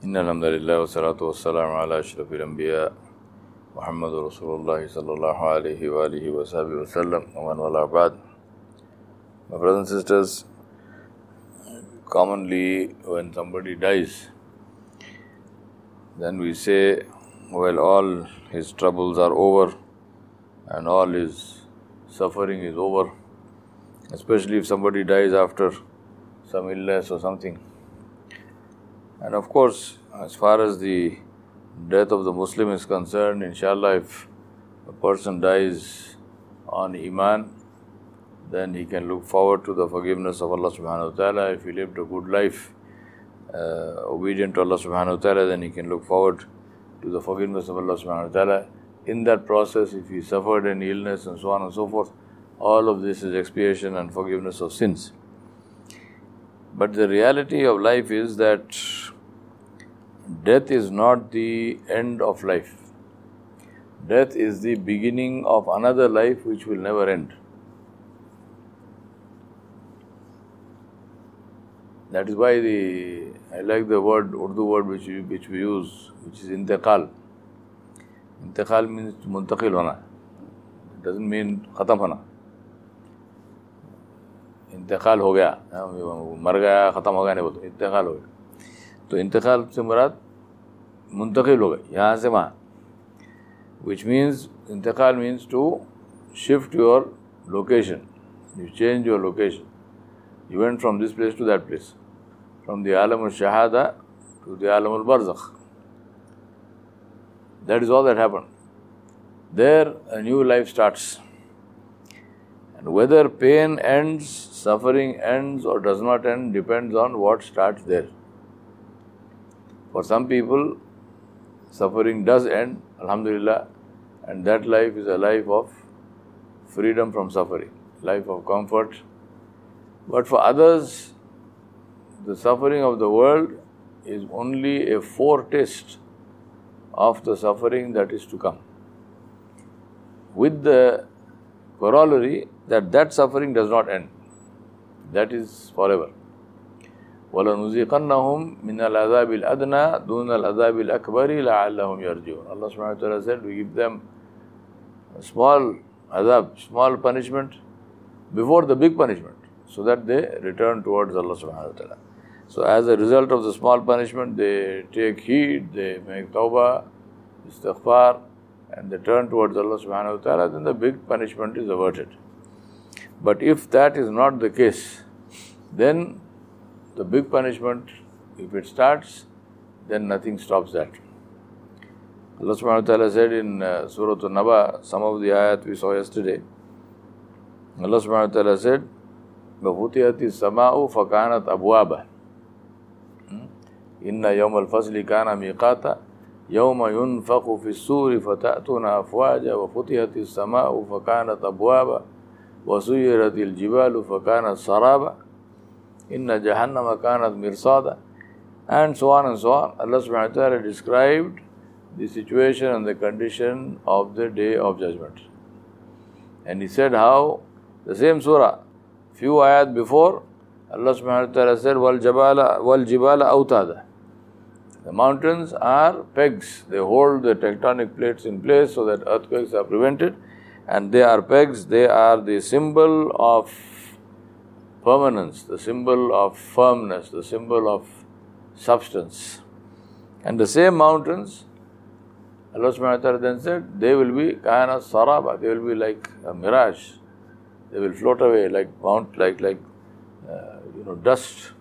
إن الحمد لله والصلاة والسلام على أشرف الأنبياء محمد رسول الله صلى الله عليه وآله وصحبه وسلم ومن والاه بعد. My brothers and sisters, commonly when somebody dies, then we say, well, all his troubles are over and all his suffering is over, especially if somebody dies after some illness or something. And of course, as far as the death of the Muslim is concerned, inshallah, if a person dies on Iman, then he can look forward to the forgiveness of Allah subhanahu wa ta'ala. If he lived a good life, obedient to Allah subhanahu wa ta'ala, then he can look forward to the forgiveness of Allah subhanahu wa ta'ala. In that process, if he suffered any illness and so on and so forth, all of this is expiation and forgiveness of sins. But the reality of life is that death is not the end of life. Death is the beginning of another life which will never end. That is why I like the Urdu word which we use, which is intiqal. Intiqal means muntaqil hona. It doesn't mean khatam hona. इंतकाल हो गया, मर गया, ख़त्म हो गया नहीं बोलते, इंतकाल हो गया. तो इंतकाल से मुराद मुंतकिल हो गए यहाँ से वहाँ, which means इंतकाल means to shift your location. You change your location. You went from this place to that place, from the alam al-shahada to the alam al-barzakh. That is all that happened. There a new life starts. And whether pain ends, suffering ends or does not end depends on what starts there. For some people, suffering does end, alhamdulillah, and that life is a life of freedom from suffering, life of comfort. But for others, the suffering of the world is only a foretaste of the suffering that is to come, with the corollary that suffering does not end. That is forever. وَلَنُذِيقَنَّهُمْ مِنَ الْعَذَابِ الْأَدْنَى دُونَ الْعَذَابِ الْأَكْبَرِ لَعَلَّهُمْ يَرْجِعُونَ. Allah subhanahu wa ta'ala said, we give them a small azab, small punishment before the big punishment, so that they return towards Allah subhanahu wa ta'ala. So as a result of the small punishment, they take heed, they make tawbah, istighfar, and they turn towards Allah subhanahu wa ta'ala, then the big punishment is averted. But if that is not the case, then the big punishment, if it starts, then nothing stops that. Allah subhanahu wa ta'ala said in Surah An-Naba, some of the ayat we saw yesterday, Allah subhanahu wa ta'ala said, وَفُتِحَتِ السَّمَاءُ فَكَانَتْ أَبْوَابًا إِنَّ يَوْمَ الْفَصْلِ كَانَ مِيقَاتًا يَوْمَ يُنْفَخُ فِي الصُّورِ فَتَأْتُونَ أَفْوَاجًا وَفُتِحَتِ السَّمَاءُ فَكَانَتْ أَبْوَابًا وَسُيِّرَتِ الْجِبَالُ فَكَانَتْ سَرَابًا إِنَّ جَهَنَّمَ كَانَتْ مِرْصَادًا, and so on and so on. Allah subhanahu wa ta'ala described the situation and the condition of the day of judgment. And He said how the same surah, few ayat before, Allah subhanahu wa ta'ala said, وَالْجِبَالَ أَوْتَادًا. The mountains are pegs. They hold the tectonic plates in place so that earthquakes are prevented. And they are pegs, they are the symbol of permanence, the symbol of firmness, the symbol of substance. And the same mountains, Allah subhanahu wa ta'ala then said, they will be kana saraba, they will be like a mirage. They will float away like dust.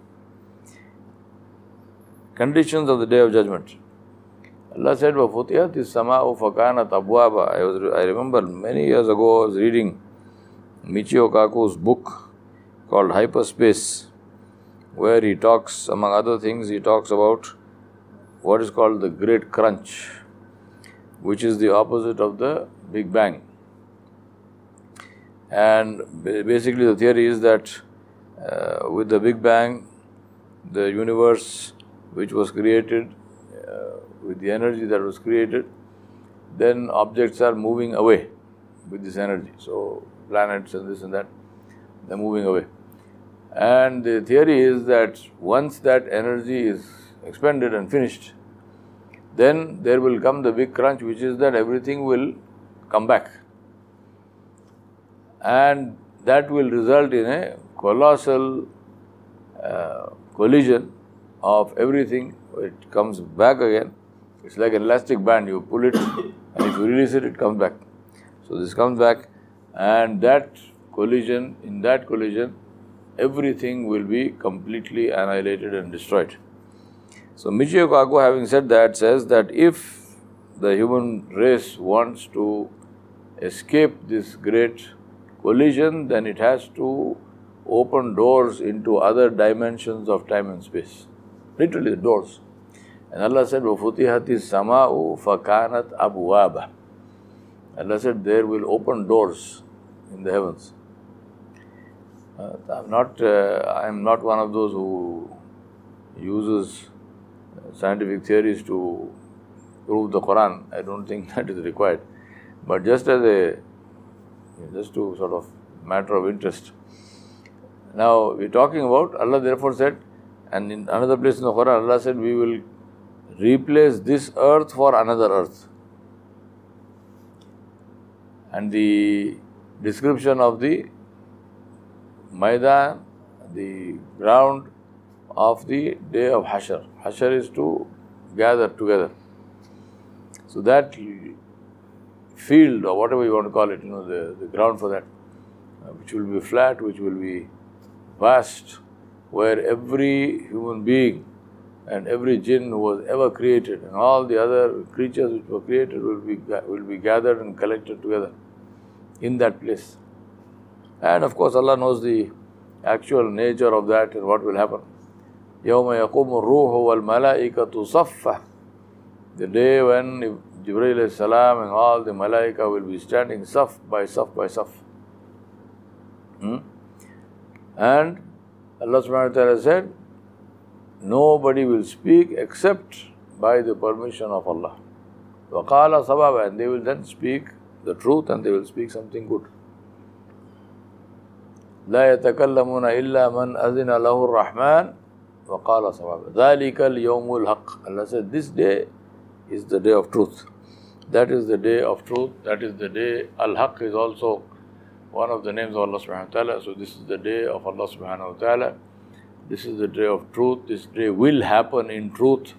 Conditions of the day of judgment. Allah said, وَفُتِحَتِ السَّمَاءُ فَكَانَتْ أَبْوَابًا. I remember many years ago I was reading Michio Kaku's book called Hyperspace, where he talks, among other things, he talks about what is called the Great Crunch, which is the opposite of the Big Bang. And basically the theory is that with the Big Bang, the universe which was created, with the energy that was created, then objects are moving away with this energy. So planets and this and that, they're moving away. And the theory is that once that energy is expended and finished, then there will come the big crunch, which is that everything will come back. And that will result in a colossal collision of everything. It comes back again. It's like an elastic band. You pull it, and if you release it, it comes back. So this comes back, and in that collision, everything will be completely annihilated and destroyed. So Michio Kaku, having said that, says that if the human race wants to escape this great collision, then it has to open doors into other dimensions of time and space. Literally, the doors. And Allah said, وَفُتِحَتِ السَّمَاءُ فَكَانَتْ أَبْوَابًا. Allah said, there will open doors in the heavens. I am not one of those who uses scientific theories to prove the Quran. I don't think that is required. But just to sort of matter of interest. Now, we're talking about, Allah therefore said, and in another place in the Quran, Allah said, we will replace this earth for another earth. And the description of the Maidan, the ground of the day of Hashr. Hashr is to gather together. So that field, or whatever you want to call it, the ground for that, which will be flat, which will be vast, where every human being and every jinn who was ever created and all the other creatures which were created will be gathered and collected together in that place. And of course, Allah knows the actual nature of that and what will happen. يَوْمَ يَقُومُ الرُّوحُ وَالْمَلَائِكَةُ صَفًّا. The day when Jibreel alayhi salam and all the malaika will be standing saf by saf by saf. And Allah subhanahu wa ta'ala said, nobody will speak except by the permission of Allah. وَقَالَ صَوَابًا. And they will then speak the truth and they will speak something good. لَا يَتَكَلَّمُونَ إِلَّا مَنْ أَذِنَ لَهُ الرَّحْمَنُ وَقَالَ صَوَابًا. ذَلِكَ الْيَوْمُ الْحَقِّ. Allah said, this day is the day of truth. That is the day of truth. That is the day. Al-Haq is also one of the names of Allah subhanahu wa ta'ala. So this is the day of Allah subhanahu wa ta'ala. This is the day of truth. This day will happen in truth.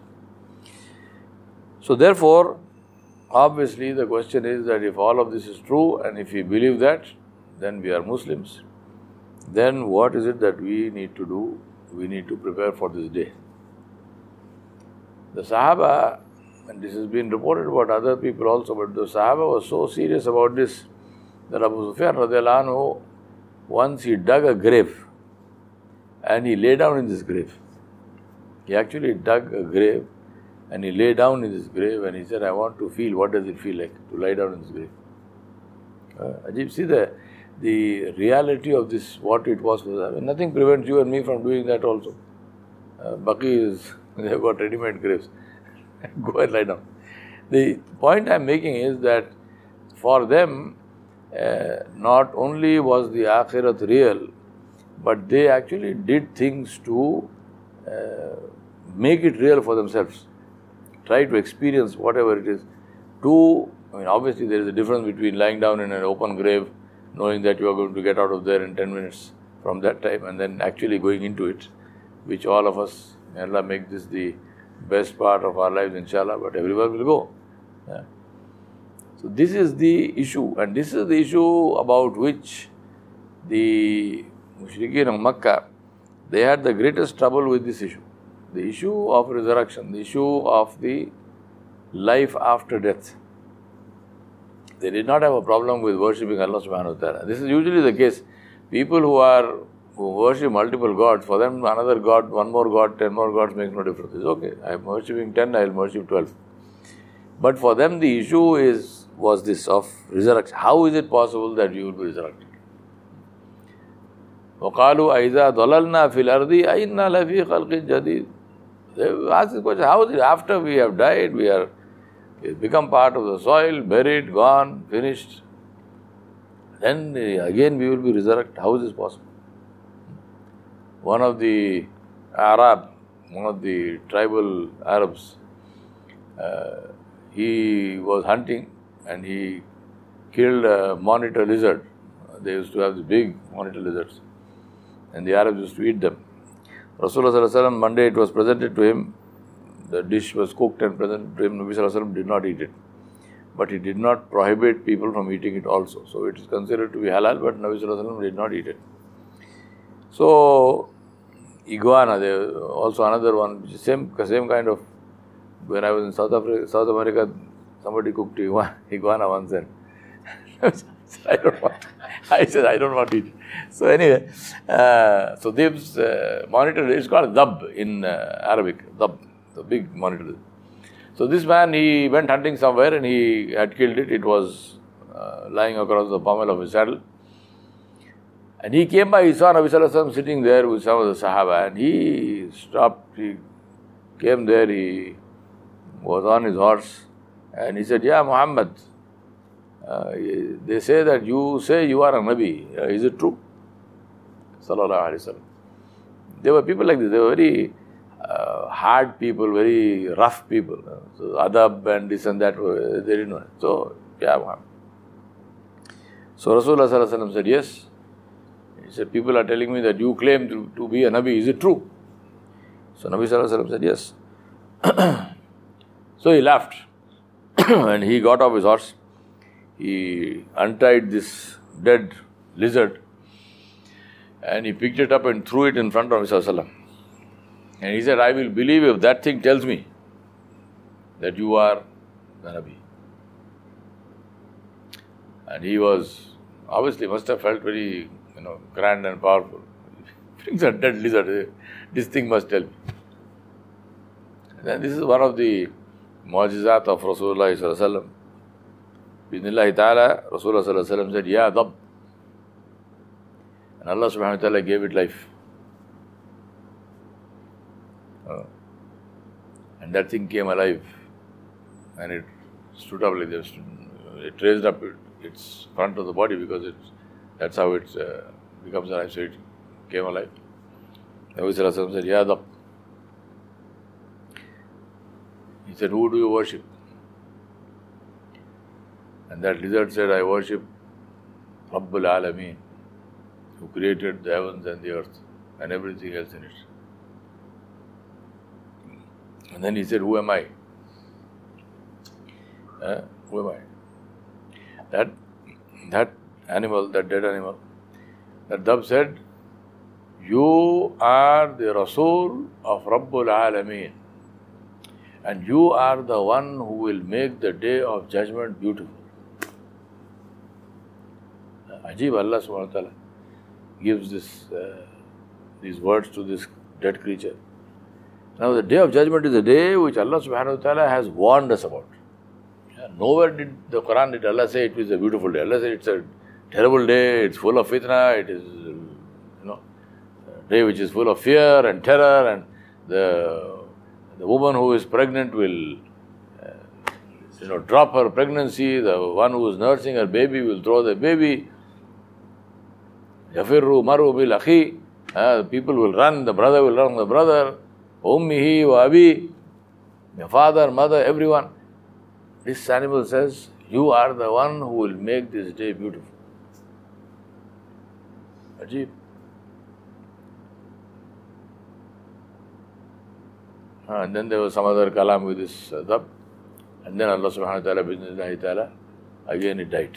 So therefore, obviously the question is that if all of this is true and if we believe that, then we are Muslims. Then what is it that we need to do? We need to prepare for this day. The Sahaba, and this has been reported about other people also, but the Sahaba was so serious about this that Abu Sufyan radiallahu anhu, once he dug a grave and he lay down in this grave. He actually dug a grave and he lay down in this grave and he said, I want to feel, what does it feel like to lie down in this grave? Ajib, see the reality of this, what it was. Nothing prevents you and me from doing that also. Baqi they have got ready-made graves. Go and lie down. The point I am making is that for them, not only was the Akhirat real, but they actually did things to make it real for themselves. Try to experience whatever it is. Obviously there is a difference between lying down in an open grave, knowing that you are going to get out of there in 10 minutes from that time, and then actually going into it, which all of us, may Allah make this the best part of our lives, inshallah, but everyone will go. Yeah. So this is the issue, and this is the issue about which the Mushrikeen of Makkah, they had the greatest trouble with this issue. The issue of resurrection, the issue of the life after death. They did not have a problem with worshipping Allah subhanahu wa ta'ala. This is usually the case. People who worship multiple gods, for them another god, one more god, 10 more gods makes no difference. It's okay. I am worshipping 10, I will worship 12. But for them the issue was this of resurrection. How is it possible that you will be resurrected? وَقَالُوا أَإِذَا ضَلَلْنَا فِي الْأَرْضِ أَإِنَّا لَفِي خَلْقٍ جَدِيدٍ. They ask this question, how is it after we have died, we become part of the soil, buried, gone, finished. Then again we will be resurrected. How is this possible? One of the Arab, one of the tribal Arabs, he was hunting and he killed a monitor lizard. They used to have the big monitor lizards and the Arabs used to eat them. Rasulullah one day it was presented to him, the dish was cooked and presented to him. Nabi did not eat it. But he did not prohibit people from eating it also. So it is considered to be halal, but Nabi did not eat it. So iguana, there also another one, same kind of. When I was in South America, somebody cooked iguana once and I said I don't want to eat it. So anyway, so this monitor, it's called dab in Arabic, dab, the big monitor. So this man, he went hunting somewhere and he had killed it. It was lying across the pommel of his saddle. And he came by, he saw Nabi Sallallahu Alaihi Wasallam sitting there with some of the Sahaba, and he stopped, he came there, he was on his horse, and he said, "Ya Muhammad, they say that you say you are a Nabi. Is it true?" Sallallahu Alaihi Wasallam. There were people like this. They were very hard people, very rough people. So adab and this and that, they didn't know it. So, Ya Muhammad. So Rasulullah Sallallahu Alaihi Wasallam said, "Yes." He said, "People are telling me that you claim to be a Nabi. Is it true?" So Nabi Sallallahu Alaihi Wasallam said, "Yes." So he laughed and he got off his horse. He untied this dead lizard and he picked it up and threw it in front of Rasulullah. And he said, "I will believe if that thing tells me that you are the Nabi." And he was, obviously must have felt very, grand and powerful. Brings a dead lizard, this thing must tell me. And this is one of the mu'jizat of Rasulullah Sallallahu Alaihi Wasallam. Bismillah ta'ala, Rasulullah Sallallahu Alaihi Wasallam said, "Ya dab." And Allah subhanahu wa ta'ala gave it life. And that thing came alive. And it stood up like this. It raised up its front of the body because that's how it becomes alive. So it came alive. Nabi Sallallahu Alaihi Wasallam said, "Ya dab." He said, "Who do you worship?" And that lizard said, "I worship Rabbul Alameen, who created the heavens and the earth and everything else in it." And then he said, "Who am I?" Who am I? That animal, that dead animal, that dove said, "You are the Rasul of Rabbul Alameen. And you are the one who will make the day of judgment beautiful." Ajib, Allah subhanahu wa ta'ala gives these words to this dead creature. Now the day of judgment is a day which Allah subhanahu wa ta'ala has warned us about. Nowhere did the Quran, did Allah say it was a beautiful day. Allah said it's a terrible day, it's full of fitna, it is a day which is full of fear and terror, and the woman who is pregnant will drop her pregnancy, the one who is nursing her baby will throw the baby. Yafirru maru bil akhi, people will run, the brother will run the brother, ummihi wa abi, your father, mother, everyone. This animal says, "You are the one who will make this day beautiful." Ajib. And then there was some other kalam with this dab. And then Allah subhanahu wa ta'ala, bismillah ta'ala, again it died.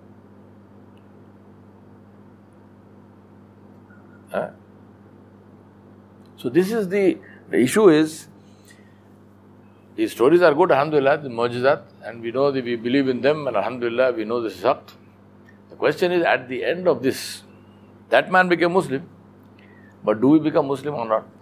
So this is the issue is, these stories are good, alhamdulillah, the mu'jizat, and we know that we believe in them, and alhamdulillah, we know this is haqq. The question is, at the end of this, that man became Muslim, but do we become Muslim or not?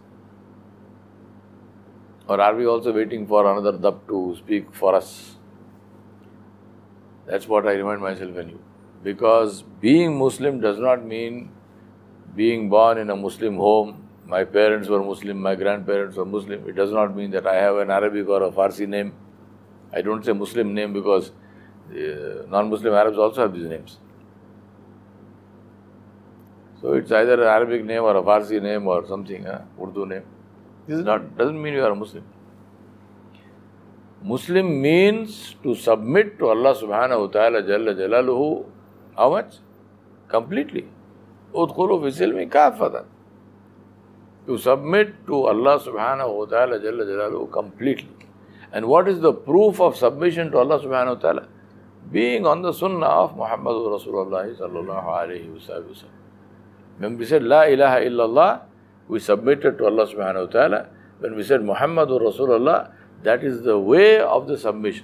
Or are we also waiting for another dab to speak for us? That's what I remind myself and you. Because being Muslim does not mean being born in a Muslim home. My parents were Muslim, my grandparents were Muslim. It does not mean that I have an Arabic or a Farsi name. I don't say Muslim name because non-Muslim Arabs also have these names. So it's either an Arabic name or a Farsi name or something, Urdu name. doesn't mean you are a Muslim. Muslim means to submit to Allah subhanahu wa ta'ala jalla jalaluhu. How much? Completely. Udkhulu fi silmi kafatan. To submit to Allah subhanahu wa ta'ala jalla jalaluhu completely. And what is the proof of submission to Allah subhanahu wa ta'ala? Being on the sunnah of Muhammadur Rasulullah sallallahu alayhi wa sallam. When we said La ilaha illallah, we submitted to Allah subhanahu wa ta'ala. When we said Muhammadur Rasulullah, that is the way of the submission.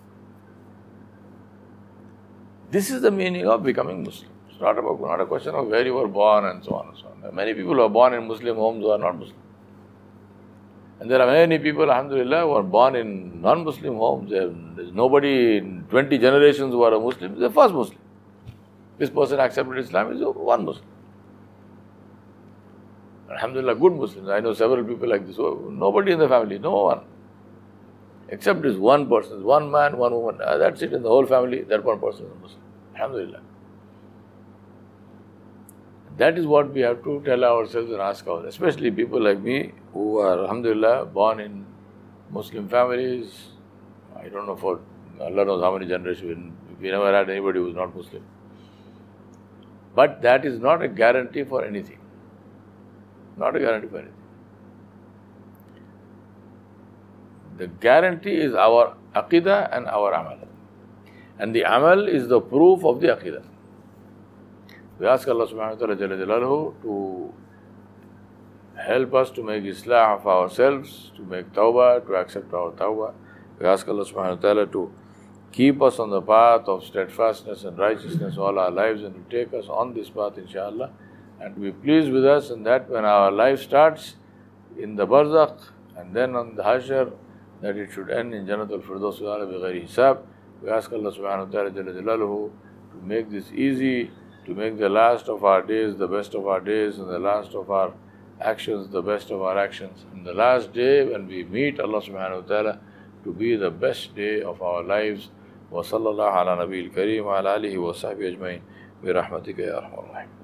This is the meaning of becoming Muslim. It's not a question of where you were born and so on and so on. Many people who are born in Muslim homes who are not Muslim. And there are many people, alhamdulillah, who are born in non-Muslim homes. There's nobody in 20 generations who are a Muslim. It's the first Muslim. This person accepted Islam is one Muslim. Alhamdulillah, good Muslims. I know several people like this. Nobody in the family, no one. Except this one person, one man, one woman. That's it in the whole family. That one person is a Muslim. Alhamdulillah. That is what we have to tell ourselves and ask ourselves. Especially people like me who are, alhamdulillah, born in Muslim families. I don't know for Allah knows how many generations. We never had anybody who is not Muslim. But that is not a guarantee for anything. Not a guarantee for anything. The guarantee is our aqidah and our amal. And the amal is the proof of the aqidah. We ask Allah subhanahu wa ta'ala jalla jalaluhu to help us to make islah of ourselves, to make tawbah, to accept our tawbah. We ask Allah subhanahu wa ta'ala to keep us on the path of steadfastness and righteousness all our lives and to take us on this path inshallah. And to be pleased with us in that when our life starts in the barzakh and then on the hashr, that it should end in Jannatul Firdaus bi ghairi hisab. We ask Allah subhanahu wa ta'ala jalla jalaluhu to make this easy, to make the last of our days the best of our days and the last of our actions the best of our actions. And the last day when we meet Allah subhanahu wa ta'ala to be the best day of our lives. Wa sallallahu ala nabiyil kareem wa ala alihi wa sahbihi ajma'in bi rahmatika ya arhamar rahim.